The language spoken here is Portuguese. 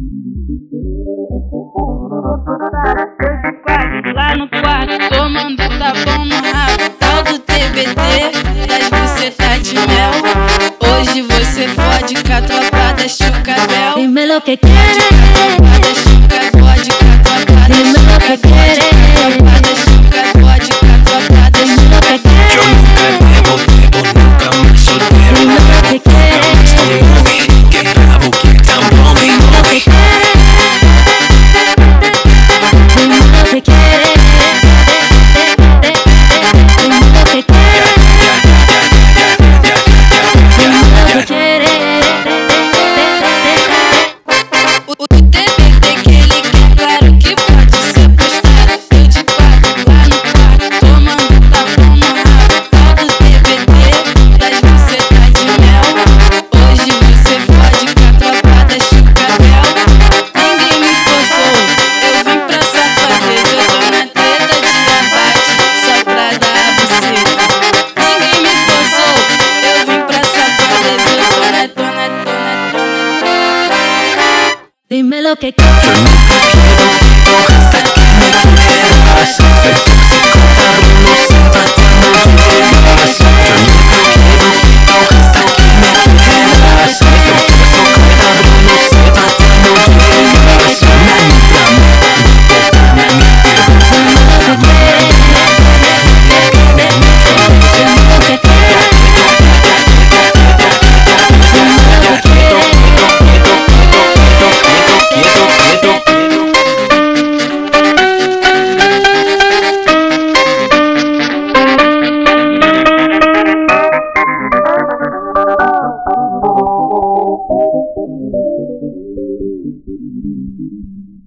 Lá no quarto, tomando tá bom no rabo. Tal do TBT, das bucetas de mel. Hoje você fode com a tropa da Chucabel. Dime lo que quieres, Pode com a tropa da dime lo que quieres, Chuca, da Chuca, pode com a tropa da dime lo que quieres, Yo nunca bebo, nunca más soltero. dime lo que quieres, Que bravo, que tan dime lo que quieres, dime lo que quieres, dime lo que quieres. O TBT que ele quer, claro que pode ser postado. Eu de quatro lá no quarto, tomando tá bom no rabo. Tal do TBT, das bucetas de mel. Hoje você fode com a tropa da Chucabel. Ninguém me forçou, eu vim pra safadeza. Eu tô na treta de abate, só pra dar a buceta. Ninguém me forçou, eu vim pra safadeza. Eu tô na. Dime lo que Yo nunca quiero tiempo hasta que me quieras. Soy tóxico, cabrón, no simpatía, no llevas. Yo nunca quiero tiempo hasta que me quieras. Soy tóxico, cabrón, no simpatía, no llevas. Una nunca me quieres.